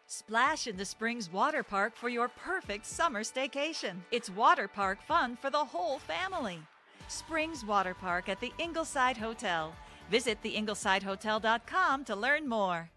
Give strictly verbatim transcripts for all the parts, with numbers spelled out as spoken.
Splash into Springs Water Park for your perfect summer staycation. It's water park fun for the whole family. Springs Water Park at the Ingleside Hotel. Visit the ingleside hotel dot com to learn more.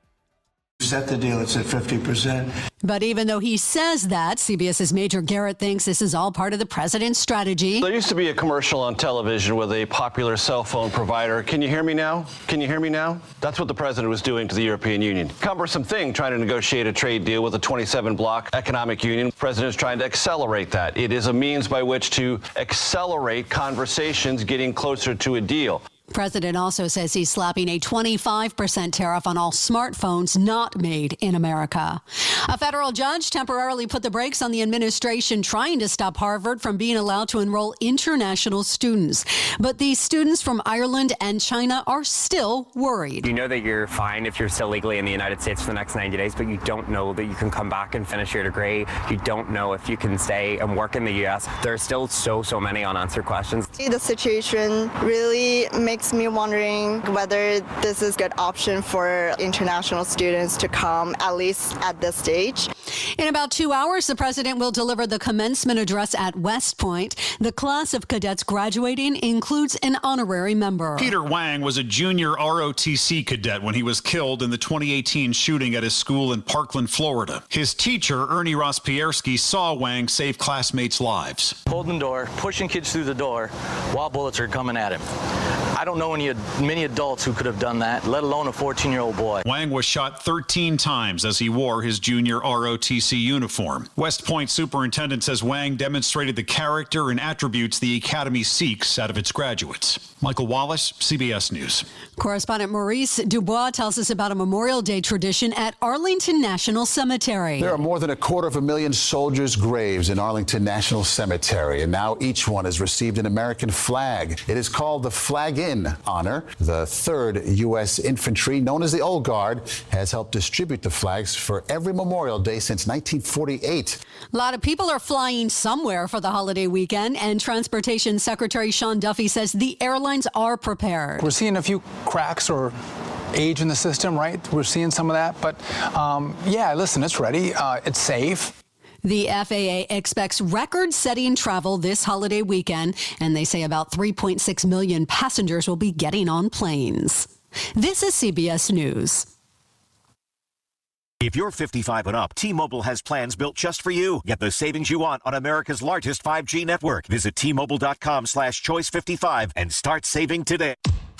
Set the deal, it's at fifty percent. But even though he says that, CBS's Major Garrett thinks this is all part of the president's strategy. There used to be a commercial on television with a popular cell phone provider. Can you hear me now? Can you hear me now? That's what the president was doing to the European Union. Cumbersome thing trying to negotiate a trade deal with a twenty-seven bloc economic union. The president is trying to accelerate that. It is a means by which to accelerate conversations getting closer to a deal. The president also says he's slapping a twenty-five percent tariff on all smartphones not made in America. A federal judge temporarily put the brakes on the administration trying to stop Harvard from being allowed to enroll international students. But these students from Ireland and China are still worried. You know that you're fine if you're still legally in the United States for the next ninety days, but you don't know that you can come back and finish your degree. You don't know if you can stay and work in the U S. There are still so, so many unanswered questions. The situation really makes me wondering whether this is a good option for international students to come, at least at this stage. In about two hours, the president will deliver the commencement address at West Point. The class of cadets graduating includes an honorary member. Peter Wang was a junior R O T C cadet when he was killed in the twenty eighteen shooting at his school in Parkland, Florida. His teacher, Ernie Rospierski, saw Wang save classmates' lives. Holding the door, pushing kids through the door while bullets are coming at him. I don't know any many adults who could have done that, let alone a fourteen-year-old boy. Wang was shot thirteen times as he wore his junior R O T C uniform. West Point superintendent says Wang demonstrated the character and attributes the academy seeks out of its graduates. Michael Wallace, C B S News. Correspondent Maurice Dubois tells us about a Memorial Day tradition at Arlington National Cemetery. There are more than a quarter of a million soldiers' graves in Arlington National Cemetery, and now each one has received an American flag. It is called the Flag In honor. The third U S Infantry, known as the Old Guard, has helped distribute the flags for every Memorial Day since nineteen forty-eight. A lot of people are flying somewhere for the holiday weekend, and Transportation Secretary Sean Duffy says the airlines are prepared. We're seeing a few cracks or age in the system, right? We're seeing some of that. But, um, yeah, listen, it's ready. Uh, it's safe. The F A A expects record-setting travel this holiday weekend, and they say about three point six million passengers will be getting on planes. This is C B S News. If you're fifty-five and up, T-Mobile has plans built just for you. Get the savings you want on America's largest five G network. Visit T Mobile dot com slash choice fifty-five and start saving today.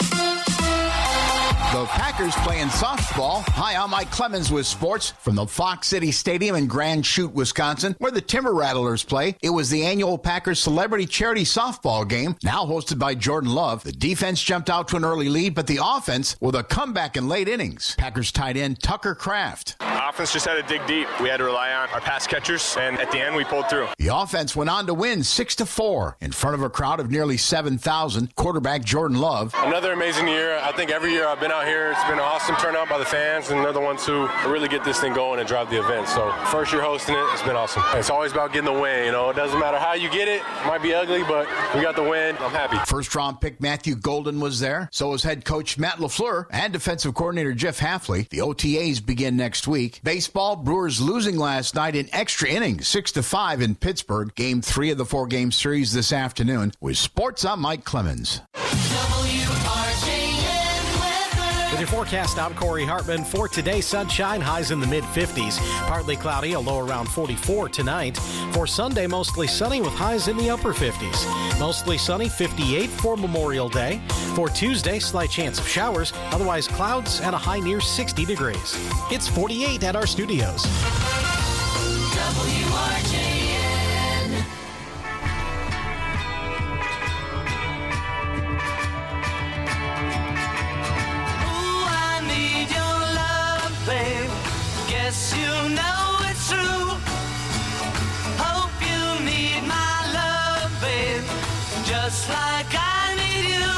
The Packers playing softball. Hi, I'm Mike Clemens with sports from the Fox City Stadium in Grand Chute, Wisconsin, where the Timber Rattlers play. It was the annual Packers Celebrity Charity Softball game, now hosted by Jordan Love. The defense jumped out to an early lead, but the offense with a comeback in late innings. Packers tight end Tucker Kraft. Offense just had to dig deep. We had to rely on our pass catchers, and at the end, we pulled through. The offense went on to win six to four in front of a crowd of nearly seven thousand. Quarterback Jordan Love. Another amazing year. I think every year I've been out here, it's been an awesome turnout by the fans, and they're the ones who really get this thing going and drive the event. So first year hosting it, it's been awesome. It's always about getting the win. You know, it doesn't matter how you get it. It might be ugly, but we got the win. I'm happy. First round pick Matthew Golden was there. So was head coach Matt LaFleur and defensive coordinator Jeff Hafley. The O T As begin next week. Baseball, Brewers losing last night in extra innings, six to five in Pittsburgh. Game three of the four-game series this afternoon. With sports, I'm Mike Clemens. With your forecast, I'm Corey Hartman. For today, sunshine, highs in the mid-fifties. Partly cloudy, a low around forty-four tonight. For Sunday, mostly sunny with highs in the upper fifties. Mostly sunny, fifty-eight for Memorial Day. For Tuesday, slight chance of showers, otherwise clouds and a high near sixty degrees. It's forty-eight at our studios. W R J N. Guess you know it's true. Hope you need my love, babe, just like I need you.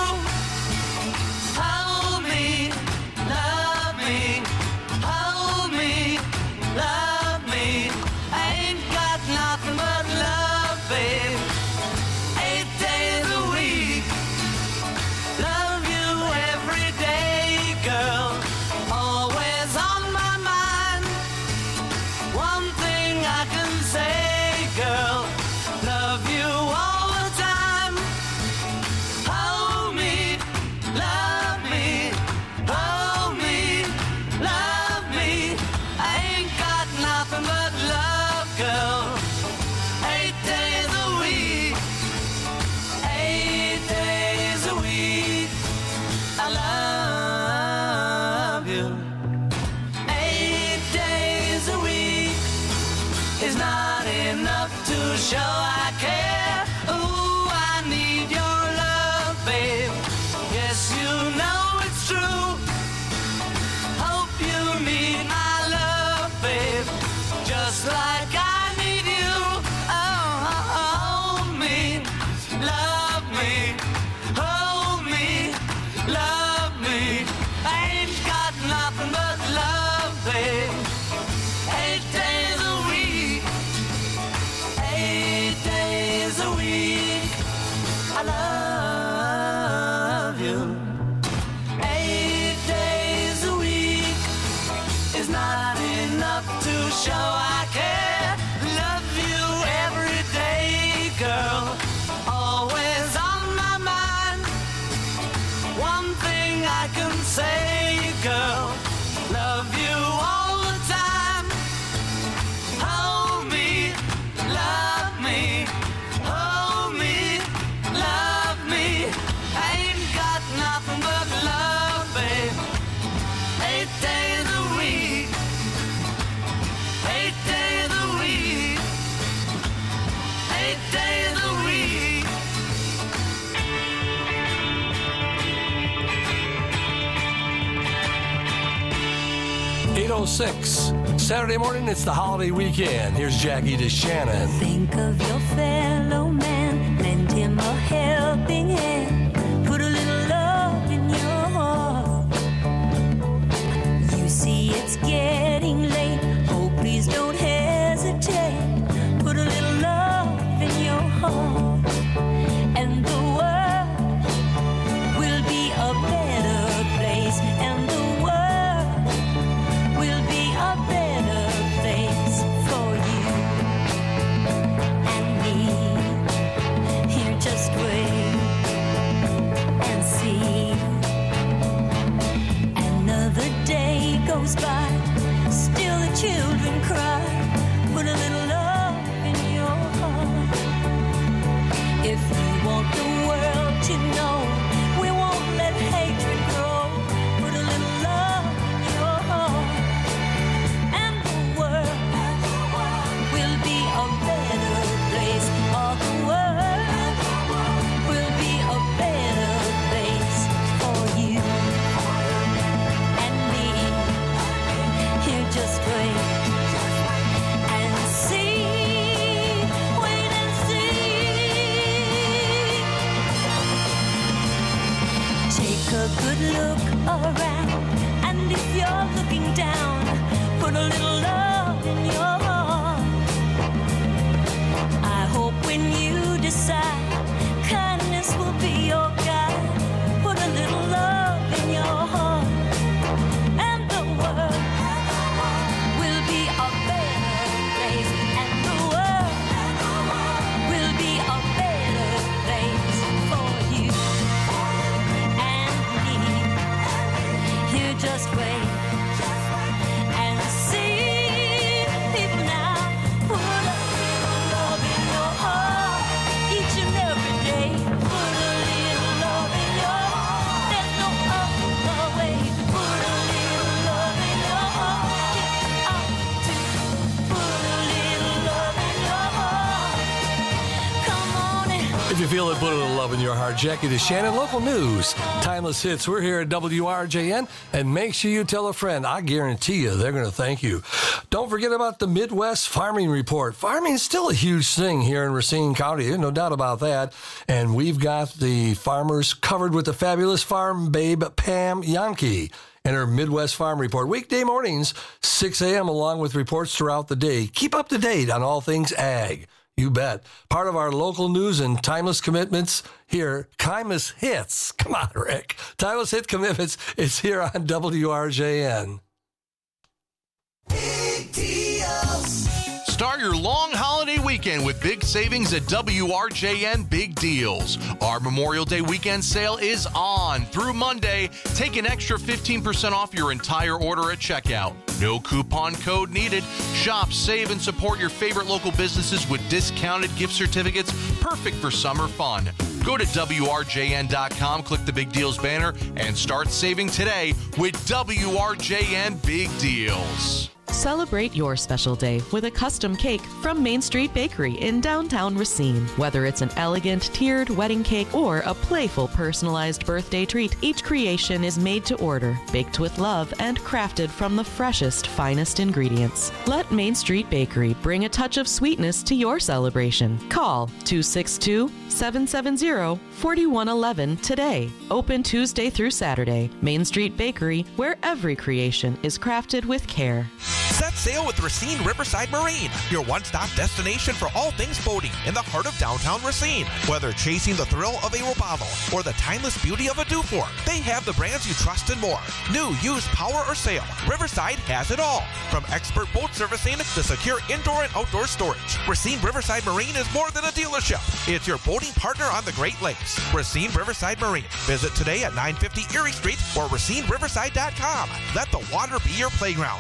Hold me, love me, hold me, love me. I ain't got nothing but love, babe. Eight days a week. Love you every day, girl. Always on my mind. show I care. Ooh, I need your love, babe. Yes, you know it's true. Hope you need my love, babe. Just like I need you. Oh, hold me, love me, hold me, love me. I ain't got nothing but love, babe. Eight days a week, eight days a week, I love you. Eight days a week is not enough to show I care. Love you every day, girl, always on my mind. One thing I can say, girl, love you all the time. Hold me, love me, hold me, love me. I ain't got nothing but love, babe. Eight days a week, eight days a week, eight days a week. eight oh six. Saturday morning, it's the holiday weekend. Here's Jackie DeShannon. Think of your fellow man, lend him a helping hand, put a little love in your heart. You see it's getting late, oh please don't hesitate, put a little love in your heart, and the world will be a better place, and the world will be a better place for you and me. Here, just wait and see. Another day goes by, still the children cry. Put a little love in your heart. If you want the world to know, we won't let hatred grow. Put a little love in your heart, and the world will be a better place. All the world will be a better place for you and me. Here, just wait and see. Wait and see. Take a good look around, and if you're looking down, put a little love in your heart. I hope when you decide, kindness will be your guide. Put a little love in your heart, and the world will be a better place, and the world will be a better place for you and me. Here, just wait and see. People now, put a little love in your heart each and every day. Put a little love in your heart. There's no other way. Put a little love in your heart. Get out to put a little love in your heart. Come on and If you feel it, put a little love in your heart. Jackie DeShannon, local news, timeless hits. We're here at W R J N, and make sure you tell a friend. I guarantee you they're going to thank you. Don't forget about the Midwest Farming Report. Farming is still a huge thing here in Racine County, no doubt about that. And we've got the farmers covered with the fabulous farm babe, Pam Yankee, and her Midwest Farm Report. Weekday mornings, six a.m., along with reports throughout the day. Keep up to date on all things ag. You bet. Part of our local news and timeless commitments here, timeless hits. Come on, Rick. Timeless hit commitments is here on W R J N. Start your long holiday weekend with big savings at W R J N Big Deals. Our Memorial Day weekend sale is on through Monday. Take an extra fifteen percent off your entire order at checkout. No coupon code needed. Shop, save, and support your favorite local businesses with discounted gift certificates, perfect for summer fun. Go to W R J N dot com, click the Big Deals banner, and start saving today with W R J N Big Deals. Celebrate your special day with a custom cake from Main Street Bakery in downtown Racine. Whether it's an elegant tiered wedding cake or a playful personalized birthday treat, each creation is made to order, baked with love, and crafted from the freshest, finest ingredients. Let Main Street Bakery bring a touch of sweetness to your celebration. Call two six two, seven seven zero, four one one one today. Open Tuesday through Saturday. Main Street Bakery, where every creation is crafted with care. Set sail with Racine Riverside Marine, your one-stop destination for all things boating in the heart of downtown Racine. Whether chasing the thrill of a Robalo or the timeless beauty of a Dufour, they have the brands you trust and more. New, used, power, or sail, Riverside has it all. From expert boat servicing to secure indoor and outdoor storage, Racine Riverside Marine is more than a dealership. It's your boating partner on the Great Lakes. Racine Riverside Marine. Visit today at nine fifty Erie Street or racine riverside dot com. Let the water be your playground.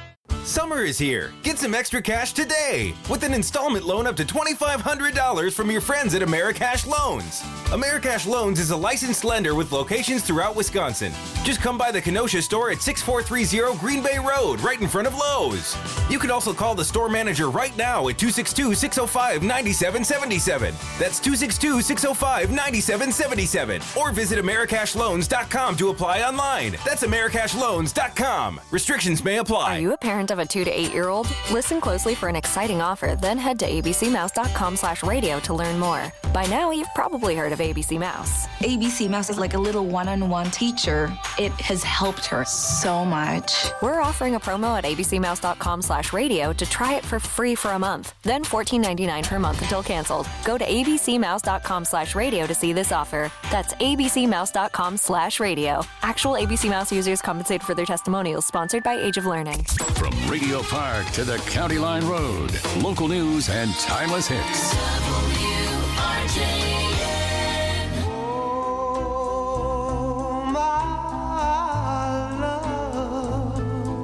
Summer is here. Get some extra cash today with an installment loan up to twenty-five hundred dollars from your friends at Americash Loans. Americash Loans is a licensed lender with locations throughout Wisconsin. Just come by the Kenosha store at six four three zero Green Bay Road, right in front of Lowe's. You can also call the store manager right now at two six two, six oh five, nine seven seven seven. That's two six two, six oh five, nine seven seven seven. Or visit americash loans dot com to apply online. That's americash loans dot com. Restrictions may apply. Are you a parent of a two to eight year old? Listen closely for an exciting offer, then head to abcmouse dot com slash radio to learn more. By now, you've probably heard of A B C Mouse. A B C Mouse is like a little one-on-one teacher. It has helped her so much. We're offering a promo at abcmouse dot com slash radio to try it for free for a month, then fourteen ninety-nine per month until canceled. Go to abcmouse dot com slash radio to see this offer. That's abcmouse dot com slash radio. Actual A B C Mouse users compensate for their testimonials, sponsored by Age of Learning. From Radio Park to the County Line Road, local news and timeless hits. W R J N. Oh, my love,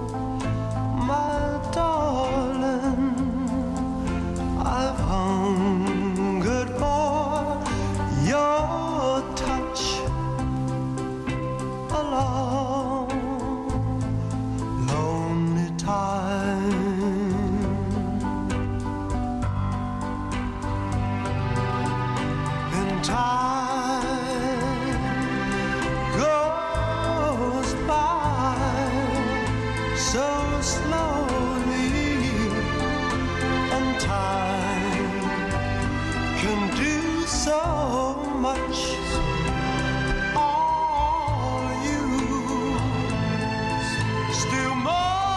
my darling, I've hungered for your touch a long, lonely time. And time goes by so slowly, and time can do so much. All you still more.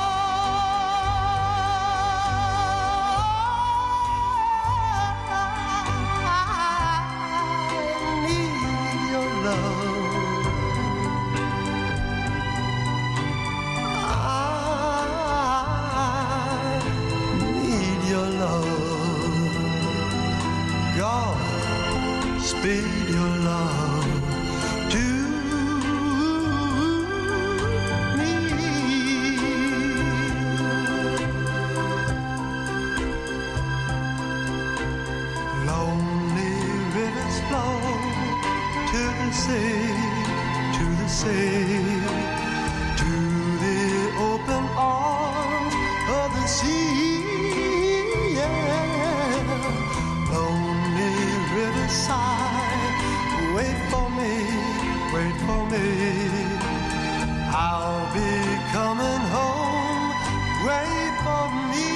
Speed your love to me. Lonely rivers flow to the sea, to the sea, to the open arms of the sea. Yeah. Lonely riverside, wait for me, wait for me. I'll be coming home, wait for me.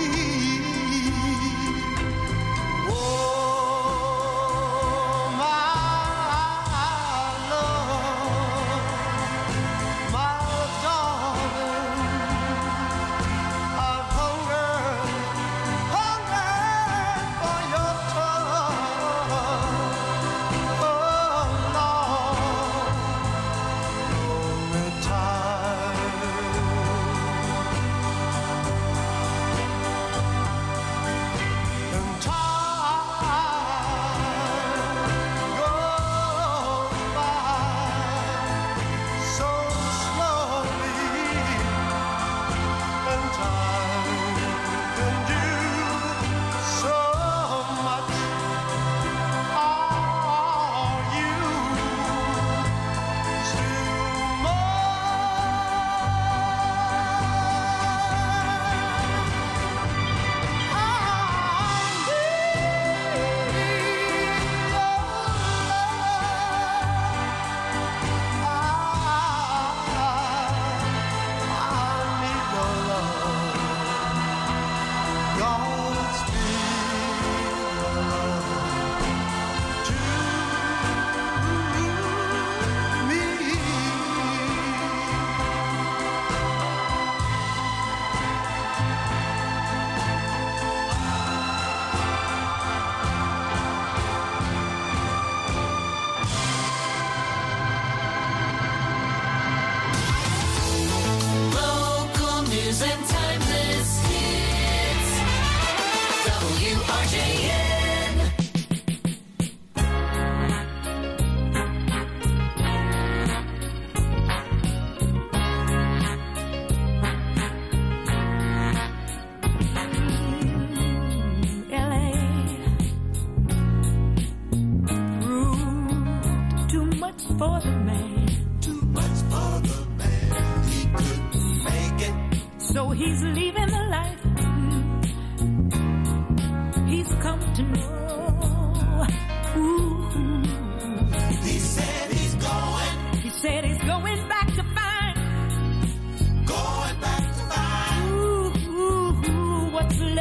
Oh, my love, my darling, I've hungered, hungered for your touch. Time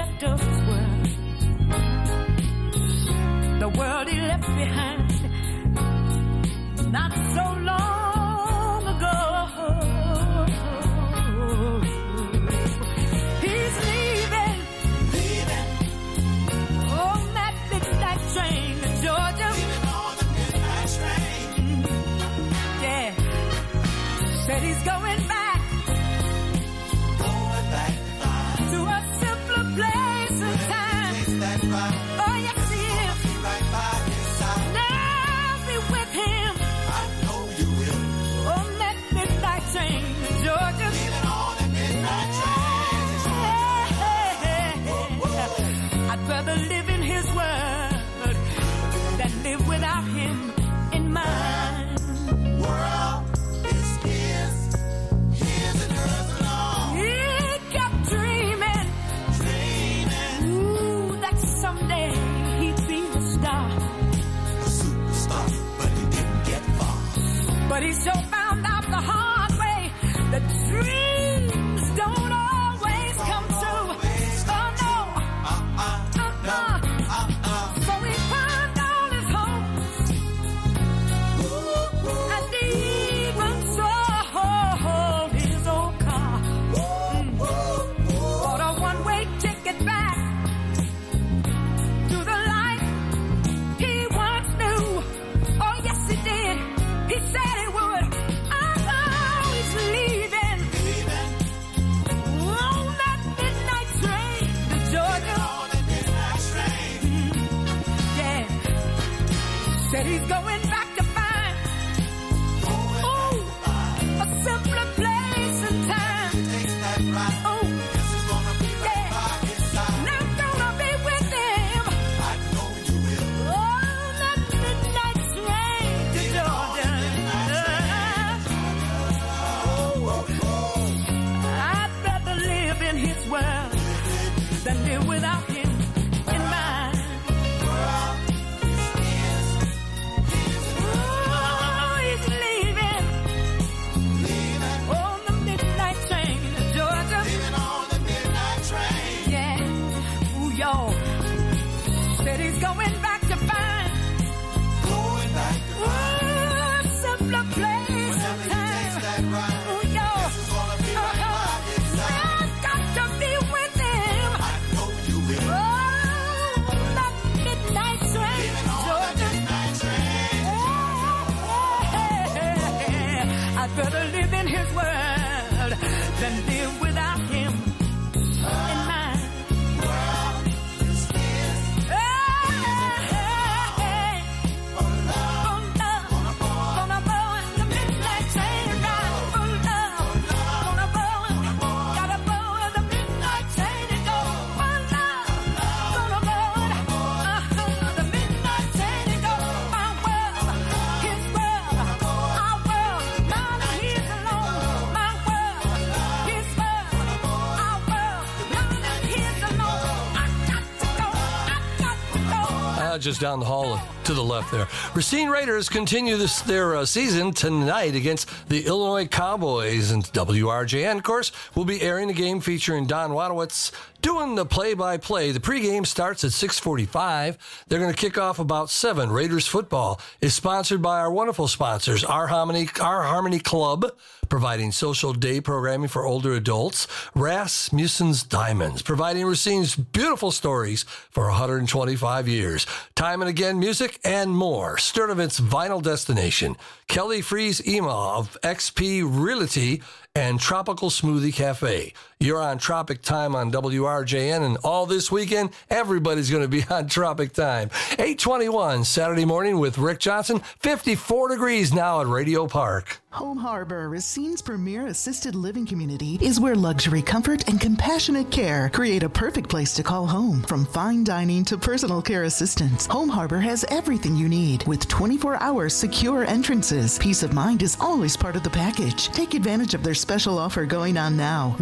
left of his world, the world he left behind not so long ago. He's leaving, leaving on that midnight train to Georgia. Leaving on the midnight train. Yeah, said he's going back, going back to a simpler place and time. Oh yes, he is. Right by his side. Now be with him. I know you will. On that midnight train to Georgia. Leaving on the midnight train. I'd rather live in his word than live without him in mine. World is his, his and hers alone. He kept dreaming, dreaming, ooh, that someday he'd be a star, a superstar, but he didn't get far. But he sure found out the hard way that dreams don't always come true. Oh no, uh-uh, uh-uh, uh-uh. So he found all his hopes, and he even sold his old car. Mm. Bought a one-way ticket back to the life he once knew. Oh yes, he did. He said he would. Oh, he's leaving, leaving on that midnight train to Georgia. On that midnight train. Mm. Yeah, said he's going back to find, ooh, a simpler place and time. Oh, yeah, not gonna be with him. I know you will. On that midnight train to Georgia. I'd rather live in his world than live without him in mine. Oh, he's leaving, on the midnight train to Georgia. Leaving on the midnight train. Yeah, ooh, y'all. Said he's going back to find, going back to find, ooh, a simpler place and time. Ooh, y'all. Uh-huh. I've got to be with him. I know you will. Oh, that midnight train to Georgia. I'd rather live in his world than live without him in mine. Hey, oh love, gonna board the midnight train ride. Oh love, gonna board, gotta board the midnight train and go. Oh love, gonna board, uh-huh, the midnight train and go. My world, his world, our world, none of his alone. My world, his world, our world, none of his alone. I got to go, I got to go. Uh, just down the hall to the left there. Racine Raiders continue this their uh, season tonight against the Illinois Cowboys, and W R J N, of course, will be airing the game featuring Don Wadowitz doing the play-by-play. The pregame starts at six forty-five. They're going to kick off about seven. Raiders football is sponsored by our wonderful sponsors, Our Harmony, Our Harmony Club, providing social day programming for older adults. Rasmussen's Diamonds, providing Racine's beautiful stories for one hundred twenty-five years. Time and Again Music and more. Sturdivant's Vinyl Destination. Kelly Freeze Ema of X P Realty and Tropical Smoothie Cafe. You're on Tropic Time on W R J N, and all this weekend, everybody's going to be on Tropic Time. eight twenty-one Saturday morning with Rick Johnson. fifty-four degrees now at Radio Park. Home Harbor, Racine's premier assisted living community, is where luxury, comfort, and compassionate care create a perfect place to call home. From fine dining to personal care assistance, Home Harbor has everything you need with twenty-four hour secure entrances. Peace of mind is always part of the package. Take advantage of their special offer going on now. One month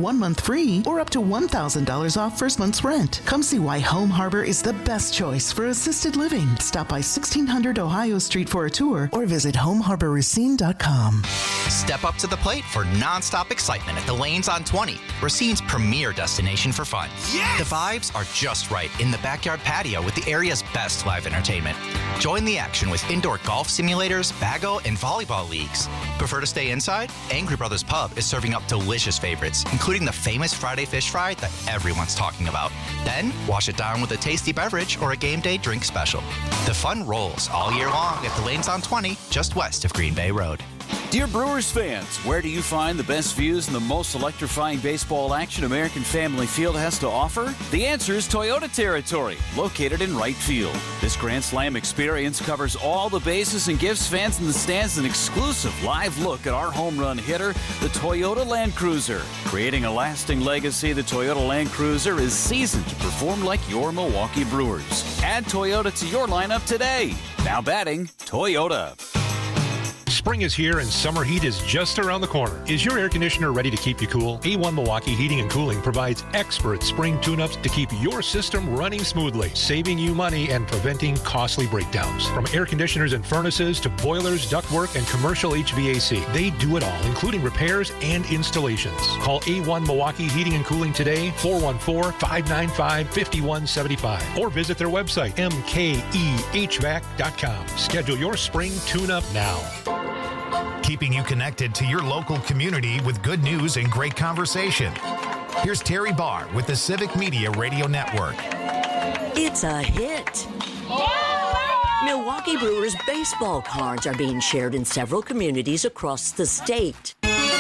free or up to one thousand dollars off first month's rent. Come see why Home Harbor is the best choice for assisted living. Stop by sixteen hundred Ohio Street for a tour or visit home harbor racine dot com. Step up to the plate for nonstop excitement at the Lanes on twenty, Racine's premier destination for fun. Yes! The vibes are just right in the backyard patio with the area's best live entertainment. Join the action with indoor golf simulators, bago, and volleyball leagues. Prefer to stay inside? Angry Brothers Pub is serving up delicious favorites, including the famous Friday fish fry that everyone's talking about. Then, wash it down with a tasty beverage or a game day drink special. The fun rolls all year long at the Lanes on twenty, just west of Green Bay Road. Dear Brewers fans, where do you find the best views and the most electrifying baseball action American Family Field has to offer? The answer is Toyota Territory, located in right field. This Grand Slam experience covers all the bases and gives fans in the stands an exclusive live look at our home run hitter, the Toyota Land Cruiser. Creating a lasting legacy, the Toyota Land Cruiser is seasoned to perform like your Milwaukee Brewers. Add Toyota to your lineup today. Now batting, Toyota. Spring is here and summer heat is just around the corner. Is your air conditioner ready to keep you cool? A one Milwaukee Heating and Cooling provides expert spring tune-ups to keep your system running smoothly, saving you money and preventing costly breakdowns. From air conditioners and furnaces to boilers, ductwork, and commercial H V A C, they do it all, including repairs and installations. Call A one Milwaukee Heating and Cooling today, four one four, five nine five, five one seven five, or visit their website, m k e h v a c dot com. Schedule your spring tune-up now. Keeping you connected to your local community with good news and great conversation. Here's Terry Barr with the Civic Media Radio Network. It's a hit. Milwaukee Brewers baseball cards are being shared in several communities across the state.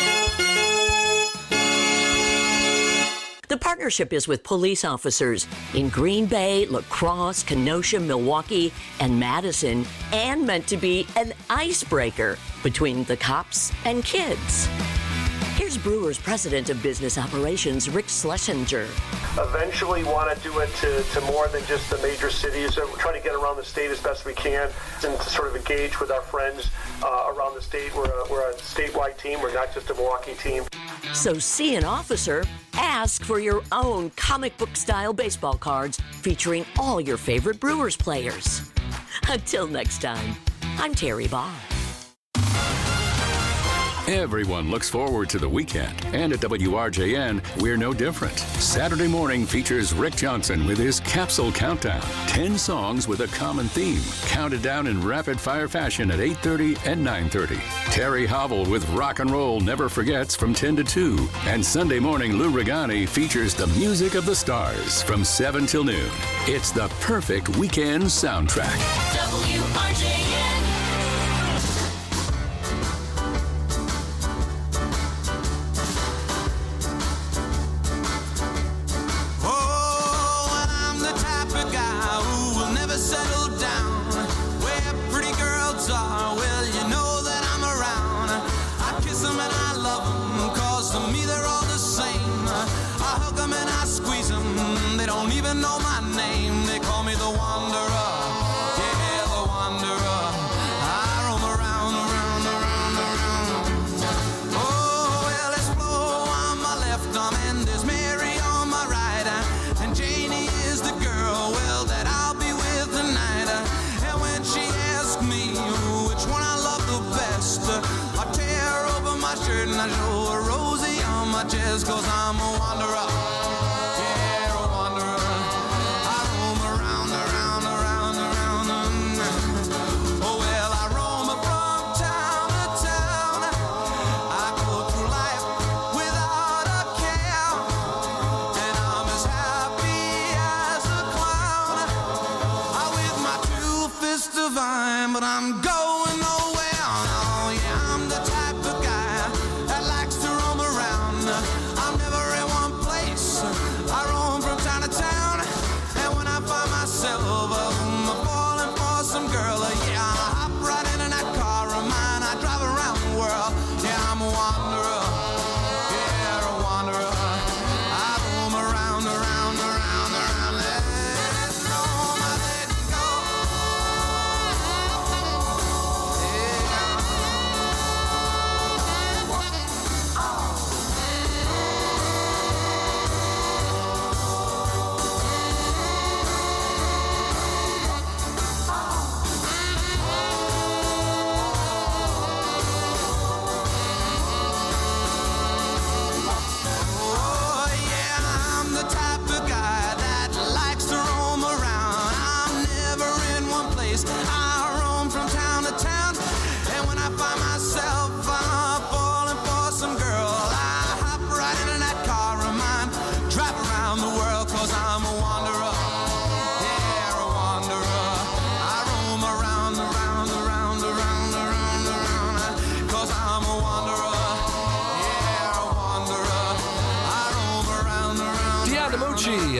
The partnership is with police officers in Green Bay, La Crosse, Kenosha, Milwaukee, and Madison, and meant to be an icebreaker between the cops and kids. Here's Brewers President of Business Operations, Rick Schlesinger. Eventually want to do it to, to more than just the major cities. So we're trying to get around the state as best we can and to sort of engage with our friends uh, around the state. We're a, we're a statewide team. We're not just a Milwaukee team. So see an officer, ask for your own comic book style baseball cards featuring all your favorite Brewers players. Until next time, I'm Terry Barr. Everyone looks forward to the weekend, and at W R J N, we're no different. Saturday morning features Rick Johnson with his Capsule Countdown. Ten songs with a common theme, counted down in rapid-fire fashion at eight thirty and nine thirty. Terry Hobble with Rock and Roll Never Forgets from ten to two. And Sunday morning, Lou Regani features the music of the stars from seven till noon. It's the perfect weekend soundtrack. W R J N. Know my name, they call me the Wanderer. Yeah, the Wanderer. I roam around, around, around, around. Oh, well, there's Flo on my left arm and there's Mary on my right. And Janie is the girl, well, that I'll be with tonight. And when she asks me which one I love the best, I tear open my shirt and I show her Rosie on my chest, 'cause I'm a wanderer. But I'm going nowhere. Oh, yeah, I'm the type of guy that likes to roam around. I'm never in one place. I roam from town to town. And when I find myself um, falling for some girl, yeah, I hop right in that car of mine. I drive around the world. Yeah, I'm a wanderer. Yeah, a wanderer. I roam around, around, around, around. Let it go, let it go.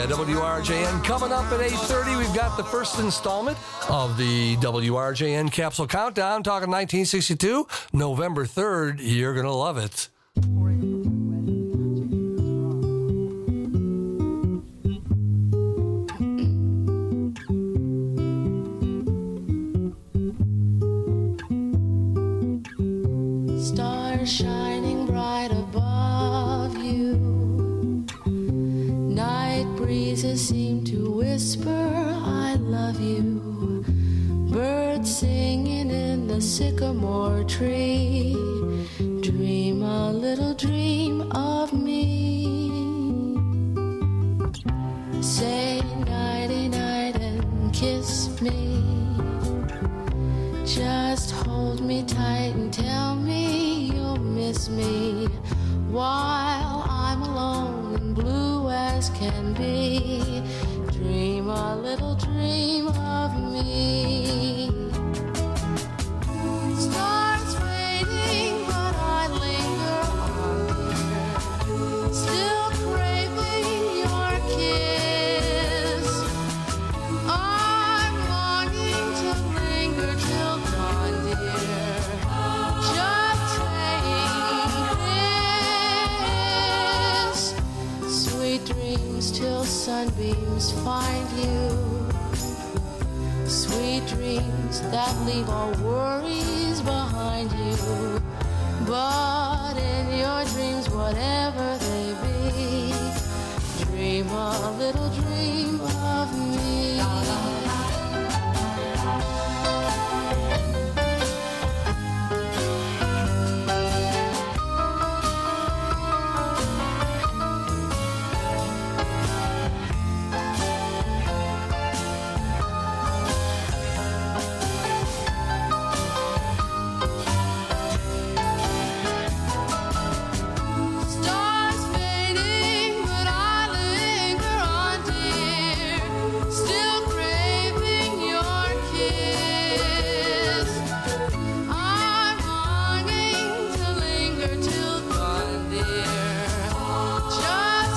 Media, W R J N. Coming up at eight thirty, we've got the first installment of the W R J N Capsule Countdown, talking nineteen sixty-two, November third. You're going to love it. Stars shining bright above you. Night breezes seem to whisper, I love you. Birds singing in the sycamore tree. Dream a little dream of me. Say nighty night and kiss me. Just hold me tight and tell me you'll miss me while I'm alone and blue as can be. Dream a little dream of me. Stars fading, but I linger on, dear. Still craving your kiss. I'm longing to linger till dawn, dear. Just saying this. Sweet dreams till sunbeams find you. Sweet dreams that leave all worries behind you. But in your dreams, whatever they be, dream a little dream of me. Stars fading, but I linger on, dear. Still craving your kiss. I'm longing to linger till dawn, dear. Just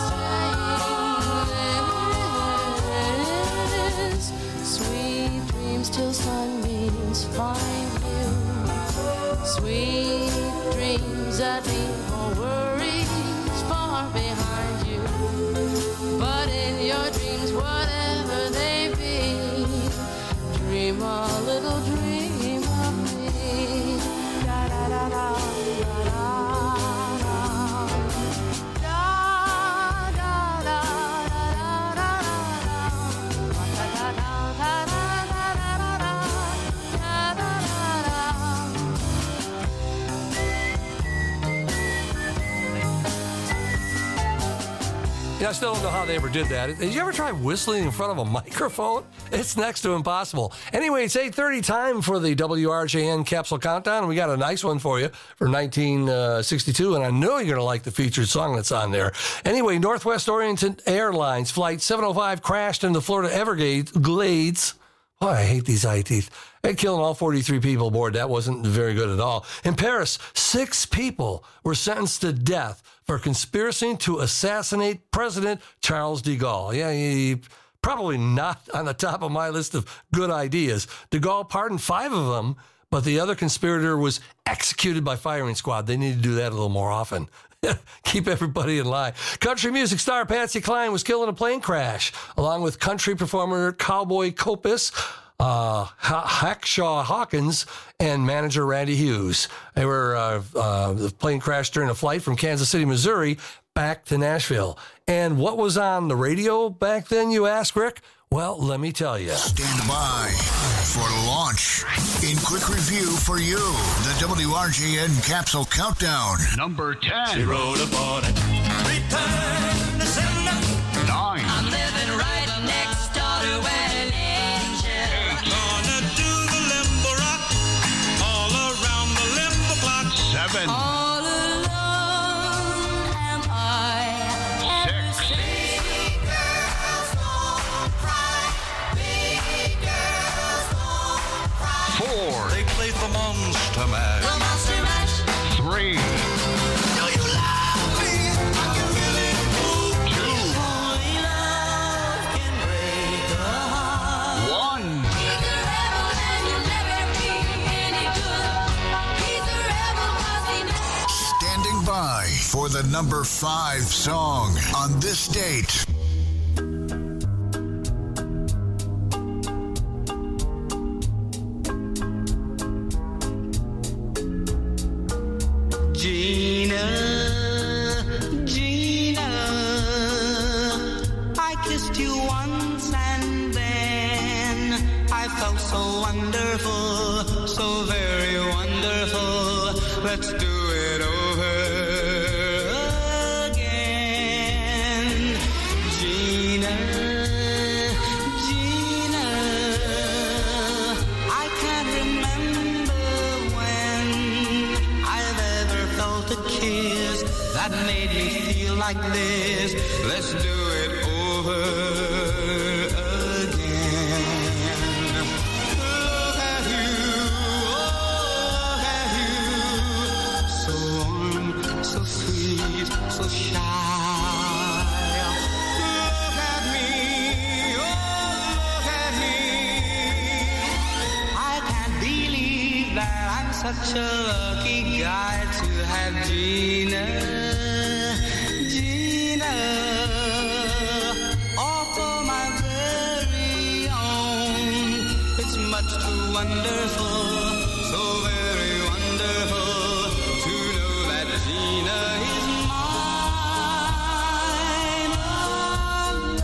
saying this. Sweet dreams till sunbeams find you. Sweet dreams that leave all worries far behind you. But in your dreams, whatever they be, dream a little dream of me. Da da da da da da da. Da da da da da da da. Da da da da da da da da da da. Yeah, I still don't know how they ever did that. Did you ever try whistling in front of a microphone? It's next to impossible. Anyway, it's eight thirty, time for the W R J N Capsule Countdown. We got a nice one for you for nineteen sixty-two, and I know you're going to like the featured song that's on there. Anyway, Northwest Orient Airlines Flight seven oh five crashed in the Florida Everglades. Oh, I hate these eye teeth. And killing all forty-three people aboard. That wasn't very good at all. In Paris, six people were sentenced to death for conspiracy to assassinate President Charles de Gaulle. Yeah, he, probably not on the top of my list of good ideas. De Gaulle pardoned five of them, but the other conspirator was executed by firing squad. They need to do that a little more often. Keep everybody in line. Country music star Patsy Cline was killed in a plane crash, along with country performer Cowboy Copus, uh, Hackshaw Hawkins, and manager Randy Hughes. They were uh, uh, the plane crashed during a flight from Kansas City, Missouri, back to Nashville. And what was on the radio back then, you ask, Rick? Well, let me tell you. Stand by for launch. In quick review for you, the W R J N Capsule Countdown. Number ten. She wrote about it. Return to sender. Nine. I'm living right next door to an angel. Gonna do the limbo rock all around the limbo clock. Seven. All alone am I. Six. Big girls won't cry. Big girls won't cry. Four. They played the Monster Mash. The Monster Mash. Three. Do you love me? I can feel it. the number five song on this date. Gina, Gina, I kissed you once and then I felt so wonderful, so very wonderful. Let's do it over again. Gina, Gina, I can't remember when I've ever felt a kiss that made me feel like this. Let's do it over again. Look at you, oh, look at you. So warm, so sweet, so shy. Look at me, oh, look at me. I can't believe that I'm such a lucky guy to have Gina, Gina, all for my very own. It's much too wonderful, so very wonderful to know that Gina is mine alone.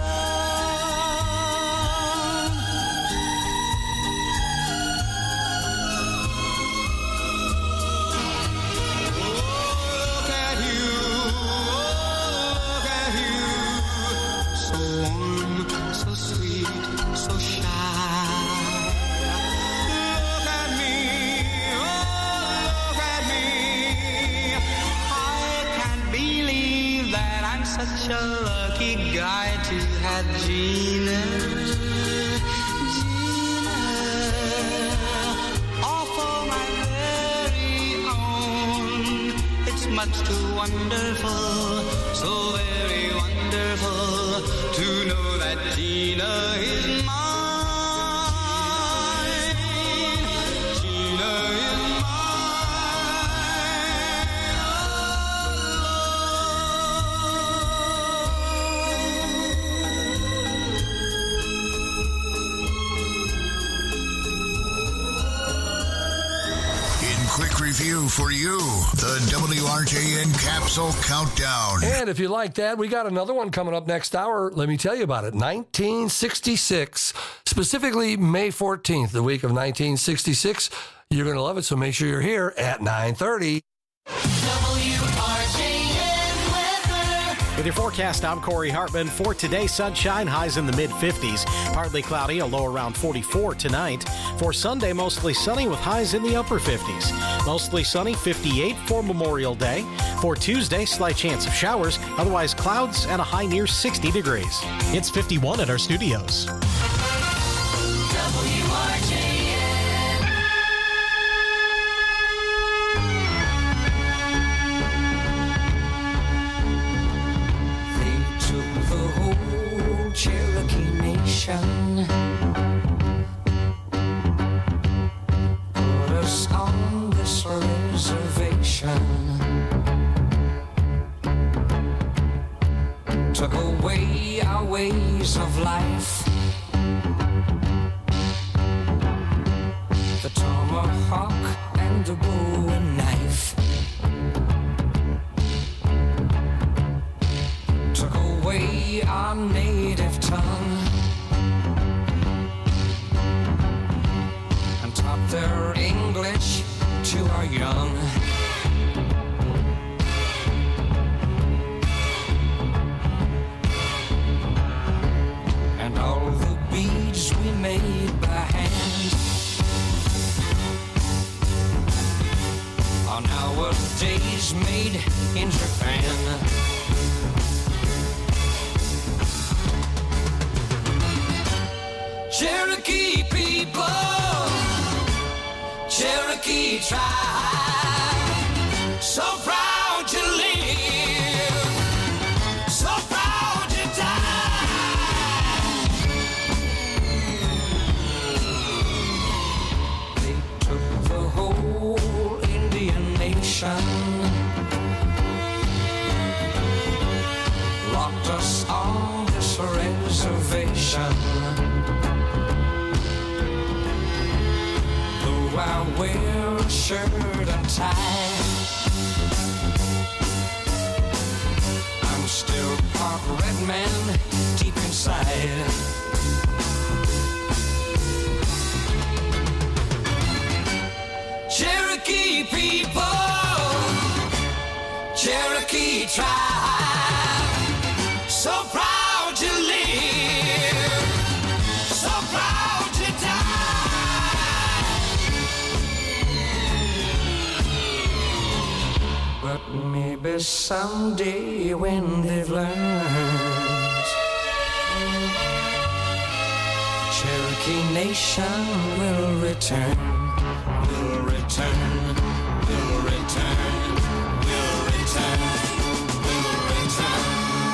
Look at you, look at you, so warm, so sweet, so shy. Look at me, oh, look at me. I can't believe that I'm such a lucky guy to have Gina, Gina, all for my very own. It's much too wonderful, so very wonderful to know that Gina is mine. Gina is In quick review for you, the W R J N Capsule Countdown. And if you like that, we got another one coming up next hour. Let me tell you about it. nineteen sixty-six, specifically May fourteenth, the week of nineteen sixty-six. You're going to love it, so make sure you're here at nine thirty. W R J N weather. With your forecast, I'm Corey Hartman. For today, sunshine, highs in the mid fifties. Partly cloudy, a low around forty-four tonight. For Sunday, mostly sunny with highs in the upper fifties. Mostly sunny, fifty-eight for Memorial Day. For Tuesday, slight chance of showers, otherwise clouds and a high near sixty degrees. It's fifty-one at our studios. W R J N. They took the whole Cherokee Nation, put us on this reservation, took away our ways of life. The tomahawk and the bowie knife took away our native tongue and taught their English to our young. And all the beads we made by hand are nowadays made in Japan. Cherokee people, Cherokee tribe, so proud to live, so proud to die. They took the whole Indian nation, sun. Though I wear a shirt and tie, I'm still part red man deep inside. Cherokee people, Cherokee tribe, so proud to live, so proud to die. But maybe someday when they've learned, Cherokee Nation will return. Will return, will return, will return, will return.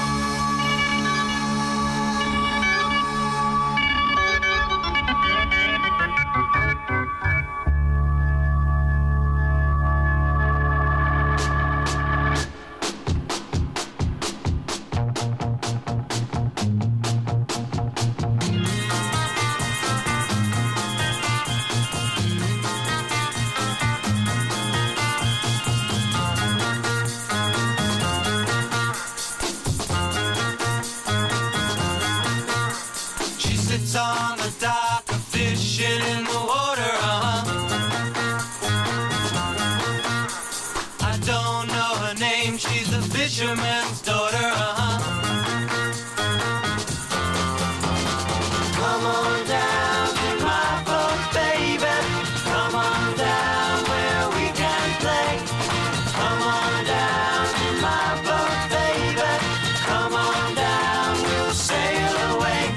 On the dock, a fishing in the water, uh-huh. I don't know her name, she's a fisherman's daughter, uh-huh. Come on down to my boat, baby. Come on down where we can play. Come on down to my boat, baby. Come on down, we'll sail away.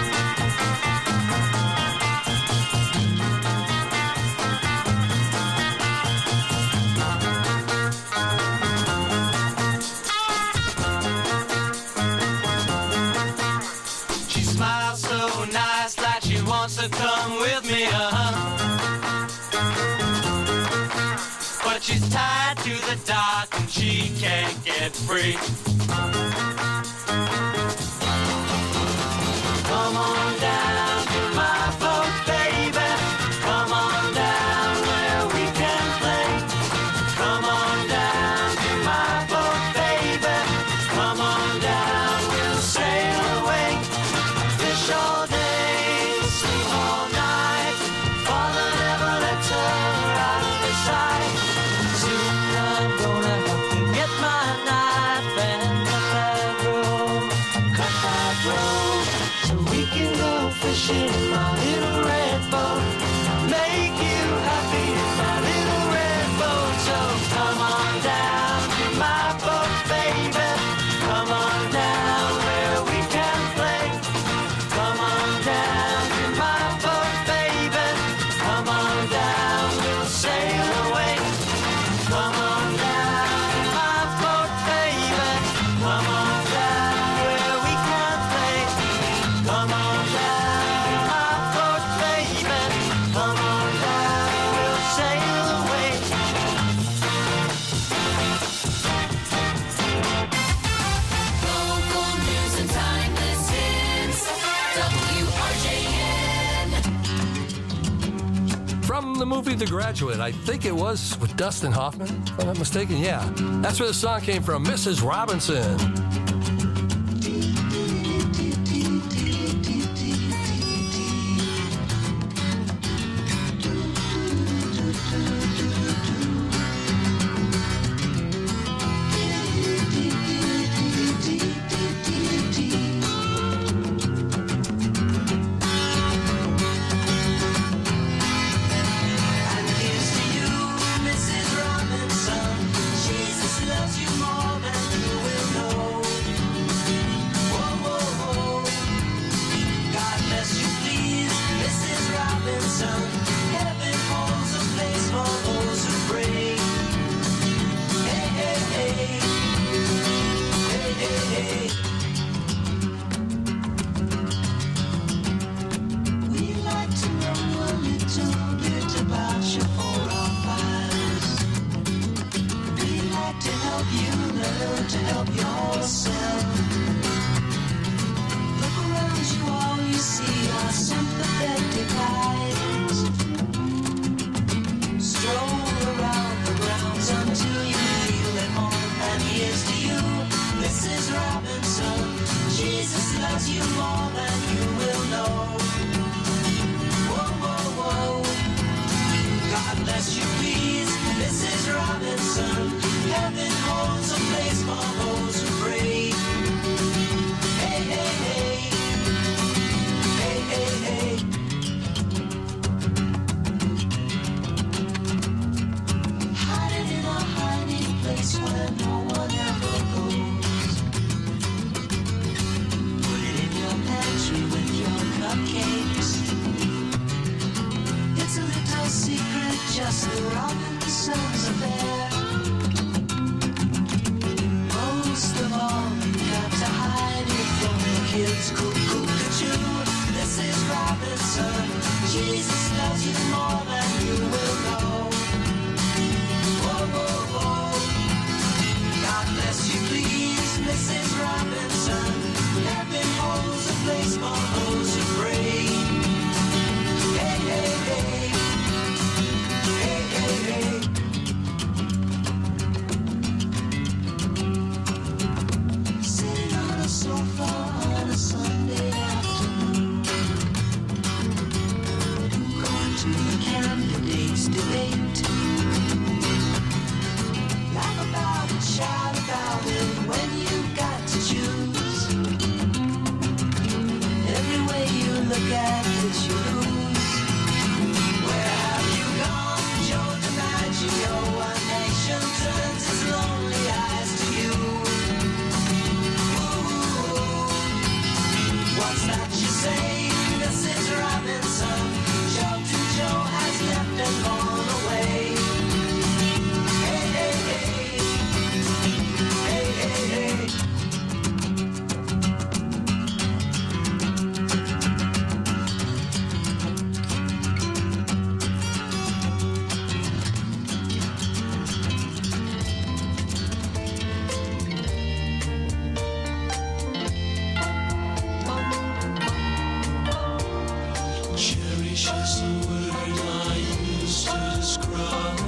To come with me, uh-huh. But she's tied to the dock and she can't get free. Come on down to my boat, baby. Come on down where we can play. Come on down to my boat, baby. Come on down, we'll sail away. Fish all day. In my little red boat, make you happy in my little red boat. So come on down to my boat, baby. Come on down where we can play. Come on down to my boat, baby. Come on down, we'll sail away. Come on down to my boat, baby. Come on down where we can play. Come on down. From the movie The Graduate, I think it was with Dustin Hoffman, if I'm not mistaken. Yeah, that's where the song came from, Missus Robinson. Jesus loves you more than you will know. Jesus loves you more than you will know. Whoa, whoa, whoa. God bless you, please, Missus Robinson. Heaven holds a place for those who pray. Hey, hey, hey. Hey, hey, hey. Sitting on a sofa on a Sunday afternoon, going to the candidates' debate. Laugh about it, shout about it when you've got to choose. Every way you look at it, you lose. Where have you gone, Joe DiMaggio? One nation turns its lonely eyes to you. Ooh, what's that you say, Missus Robinson? Joe to Joe has left and gone away. Hey, hey, hey. Hey, hey, hey. Cherish is the word I use to describe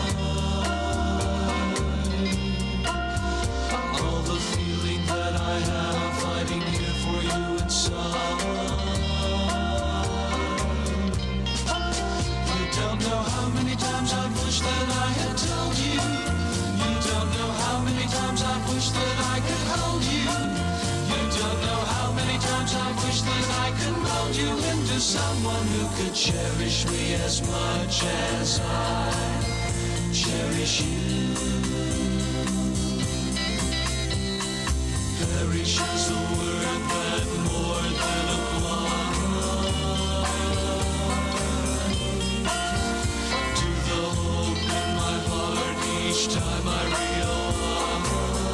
all the feeling that I have hiding here for you inside. You don't know how many times I've wished that I had told you. You don't know how many times I've wished that I could hold you. You don't know how many times I've wished that I could mold you into someone who could cherish me as much as I cherish you. Perish is the word that more than applies to the hope in my heart each time I realize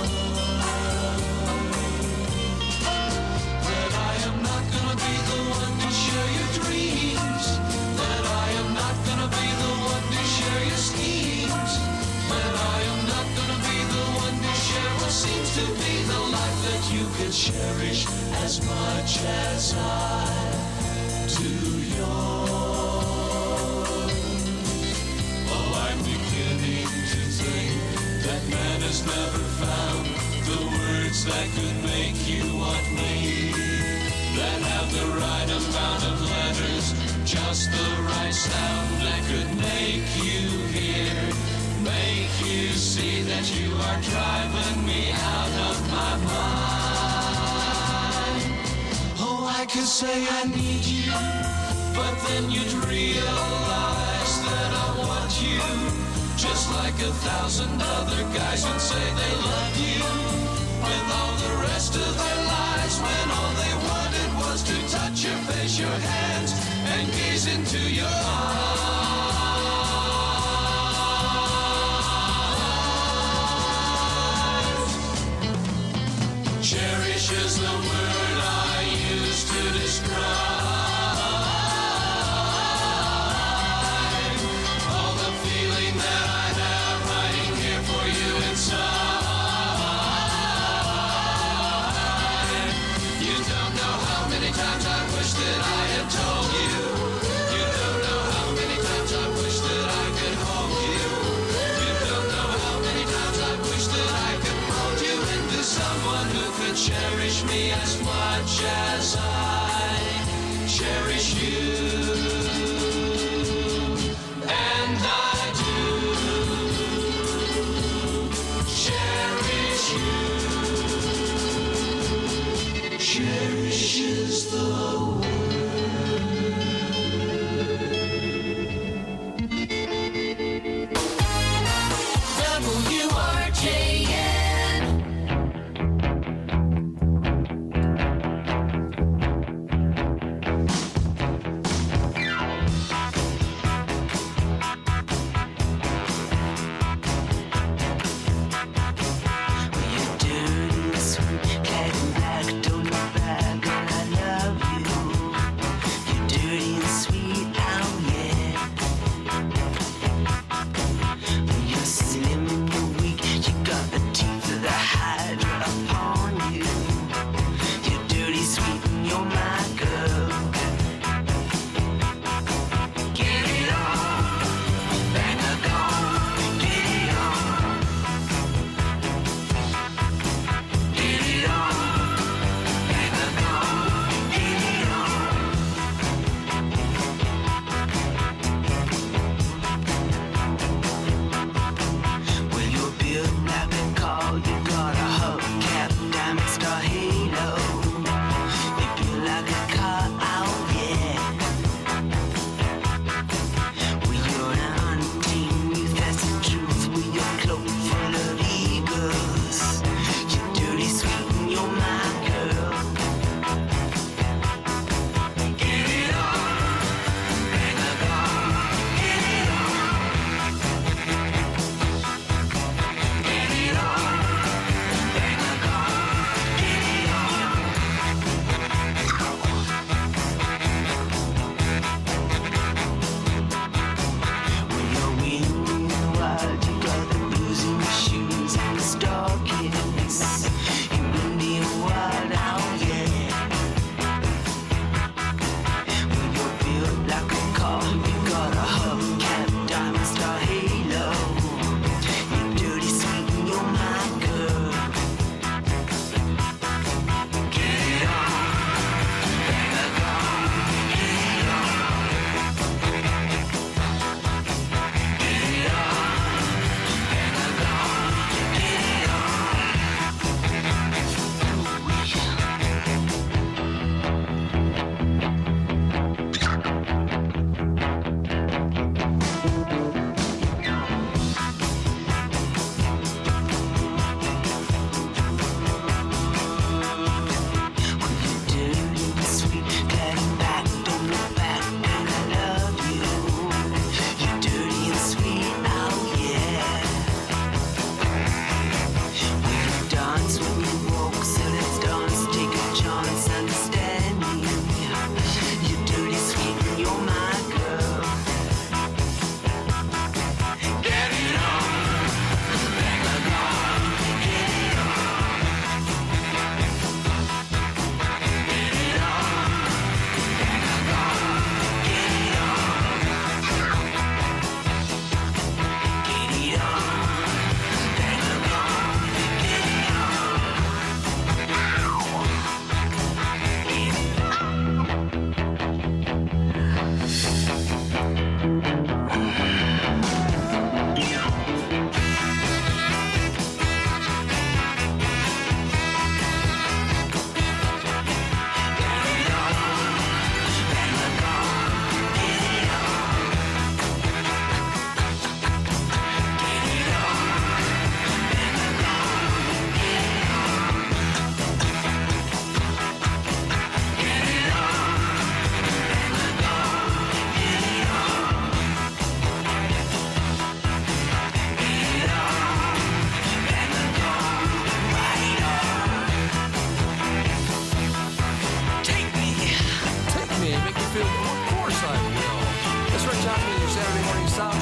that I am not gonna be the one to share your dreams, that I am not gonna be the one to share your schemes, that I am not gonna be the one to share what seems to be the life that you could cherish as much as I do yours. Oh, I'm beginning to think that man has never found the words that could make you want me, that have the right amount of letters, just the right sound that could make you hear, make you see that you are driving me out of my mind. Oh, I could say I need you, but then you'd realize that I want you, just like a thousand other guys would say they love you, with all the rest of their lives, when all they wanted was to touch your face, your hands, and gaze into your eyes. Cherish is the word I use to describe all the feeling that I have hiding here for you inside. You don't know how many times I wish that I had told you. You don't know how many times I wish that I could hold you. You don't know how many times I wish that I could mold you into someone who could cherish me as much as I cherish you. And I do cherish you. Cherish is the word. W R J N.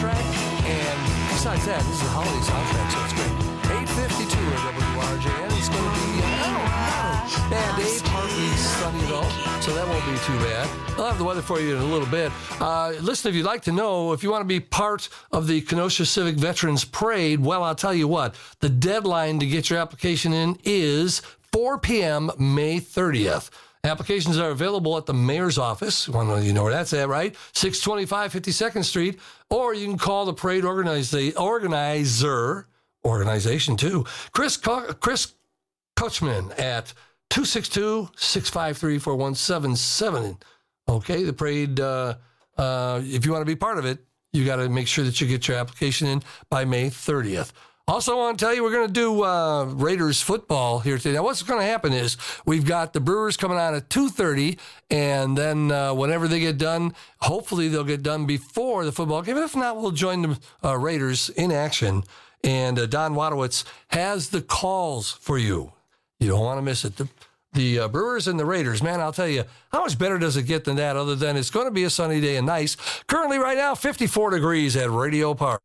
soundtrack. And besides that, this is a holiday soundtrack, so it's great. eight fifty-two at W R J N. It's going to be, uh, oh, not a bad day, partly sunny though, so that won't be too bad. I'll have the weather for you in a little bit. Uh, listen, if you'd like to know, if you want to be part of the Kenosha Civic Veterans Parade, well, I'll tell you what, the deadline to get your application in is four p.m. May thirtieth. Applications are available at the mayor's office. Well, you know where that's at, right? six twenty-five fifty-second Street. Or you can call the parade organize- organizer, organization too, Chris Co- Chris Kochman at two six two, six five three, four one seven seven. Okay, the parade, uh, uh, if you want to be part of it, you got to make sure that you get your application in by May thirtieth. Also, I want to tell you, we're going to do uh, Raiders football here today. Now, what's going to happen is we've got the Brewers coming on at two thirty, and then uh, whenever they get done, hopefully they'll get done before the football game. If not, we'll join the uh, Raiders in action. And uh, Don Wadowitz has the calls for you. You don't want to miss it. The, the uh, Brewers and the Raiders, man, I'll tell you, how much better does it get than that, other than it's going to be a sunny day and nice. Currently, right now, fifty-four degrees at Radio Park.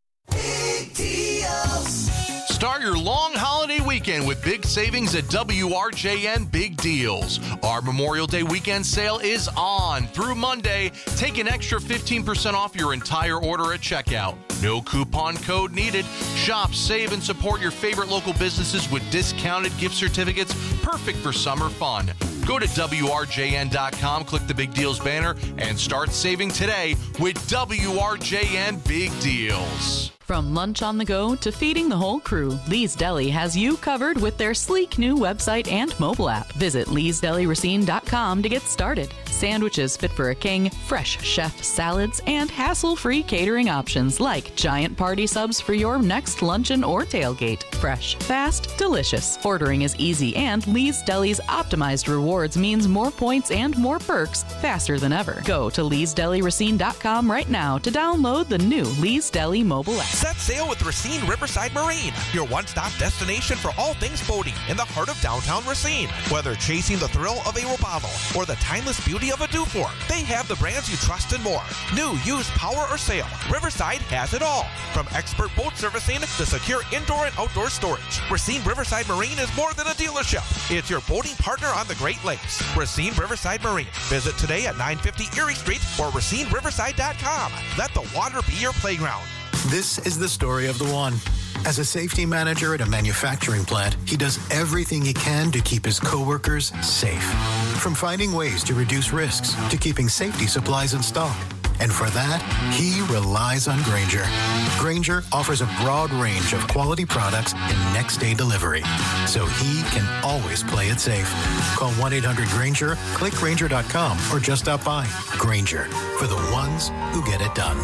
Start your long holiday weekend with big savings at W R J N Big Deals. Our Memorial Day weekend sale is on through Monday. Take an extra fifteen percent off your entire order at checkout. No coupon code needed. Shop, save, and support your favorite local businesses with discounted gift certificates, perfect for summer fun. Go to W R J N dot com, click the Big Deals banner, and start saving today with W R J N Big Deals. From lunch on the go to feeding the whole crew, Lee's Deli has you covered with their sleek new website and mobile app. Visit Lees Deli Racine dot com to get started. Sandwiches fit for a king, fresh chef salads, and hassle-free catering options like giant party subs for your next luncheon or tailgate. Fresh, fast, delicious. Ordering is easy, and Lee's Deli's optimized rewards means more points and more perks faster than ever. Go to Lees Deli Racine dot com right now to download the new Lee's Deli mobile app. Set sail with Racine Riverside Marine, your one-stop destination for all things boating in the heart of downtown Racine. Whether chasing the thrill of a Robalo or the timeless beauty of a Dufour, they have the brands you trust and more. New, used, power, or sail, Riverside has it all. From expert boat servicing to secure indoor and outdoor storage, Racine Riverside Marine is more than a dealership. It's your boating partner on the Great Lakes. Racine Riverside Marine. Visit today at nine fifty Erie Street or Racine Riverside dot com. Let the water be your playground. This is the story of the one. As a safety manager at a manufacturing plant, he does everything he can to keep his coworkers safe. From finding ways to reduce risks to keeping safety supplies in stock. And for that, he relies on Grainger. Grainger offers a broad range of quality products and next-day delivery, so he can always play it safe. Call one eight hundred Grainger, click Grainger dot com, or just stop by. Grainger, for the ones who get it done.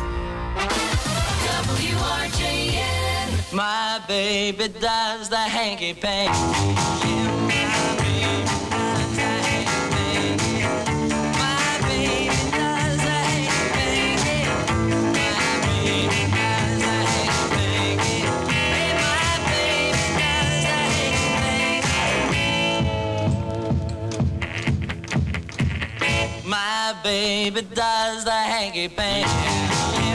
W R J N. My baby does the hanky panky. My baby does the hanky panky. My baby does the hanky panky. My baby does the hanky panky. My baby does the hanky panky. My baby does the hanky panky.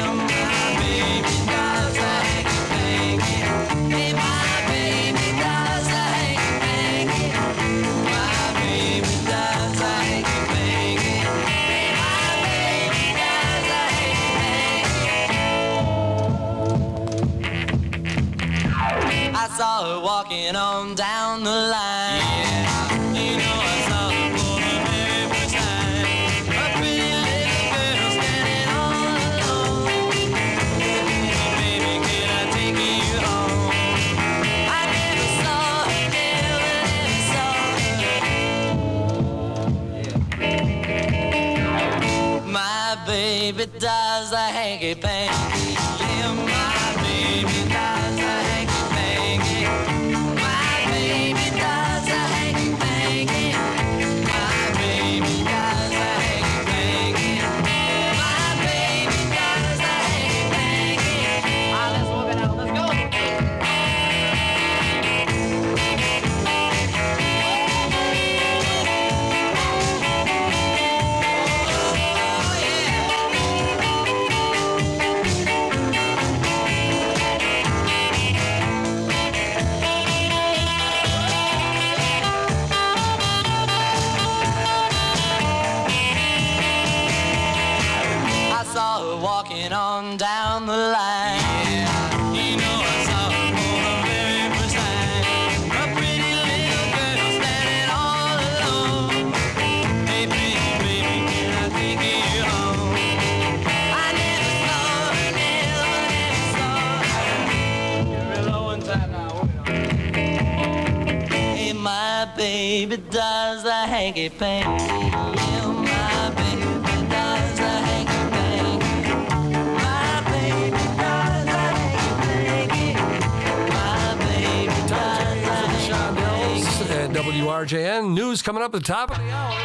I saw her walking on down the line. Yeah, you know I saw her for the very first time. A pretty little girl standing all alone. Baby, can I take you home? I never saw her, never, never saw her. My baby does the hanky panky. Yeah, my baby does the hanky panky. My baby does the hanky panky. My baby does the hanky panky. My baby does the hanky panky. Ah, let's walk it out. Let's go. Oh, yeah. her walking on down the line. Yeah, you know I saw her for the very first time. A pretty little girl standing all alone. Hey, pretty baby, can I take you home? I never saw her, never, never saw her. You're real low and tight now. Hey, my baby does the hanky panky. Yeah, my baby does the hanky panky. My baby does the hanky panky. My baby does the hanky panky. At W R J N, news coming up at the top of the hour.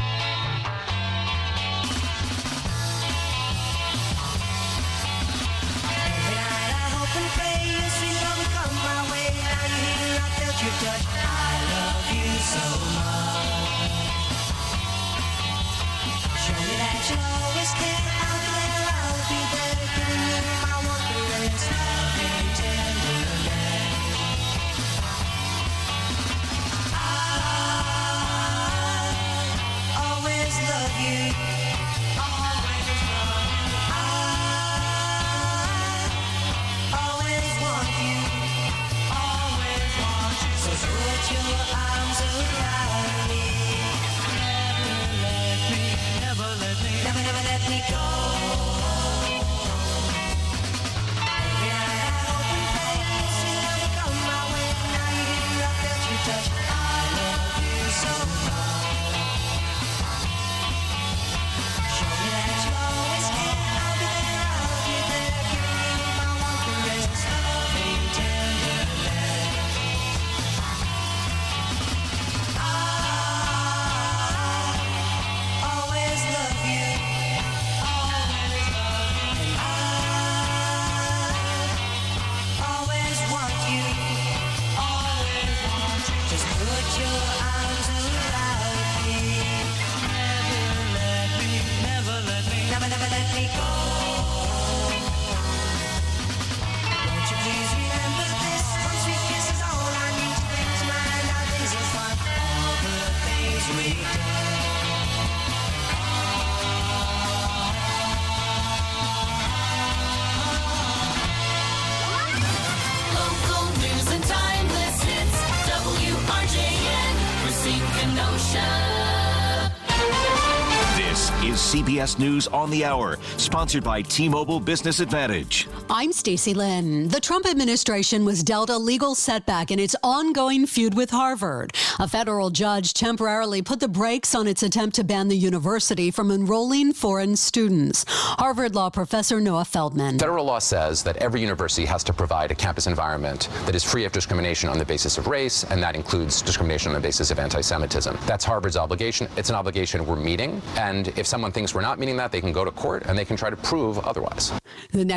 C B S News on the Hour, sponsored by T-Mobile Business Advantage. I'm Stacey Lynn. The Trump administration was dealt a legal setback in its ongoing feud with Harvard. A federal judge temporarily put the brakes on its attempt to ban the university from enrolling foreign students. Harvard law professor Noah Feldman. Federal law says that every university has to provide a campus environment that is free of discrimination on the basis of race, and that includes discrimination on the basis of anti-Semitism. That's Harvard's obligation. It's an obligation we're meeting, and if someone thinks we're not meeting that, they can go to court and they can try to prove otherwise. The next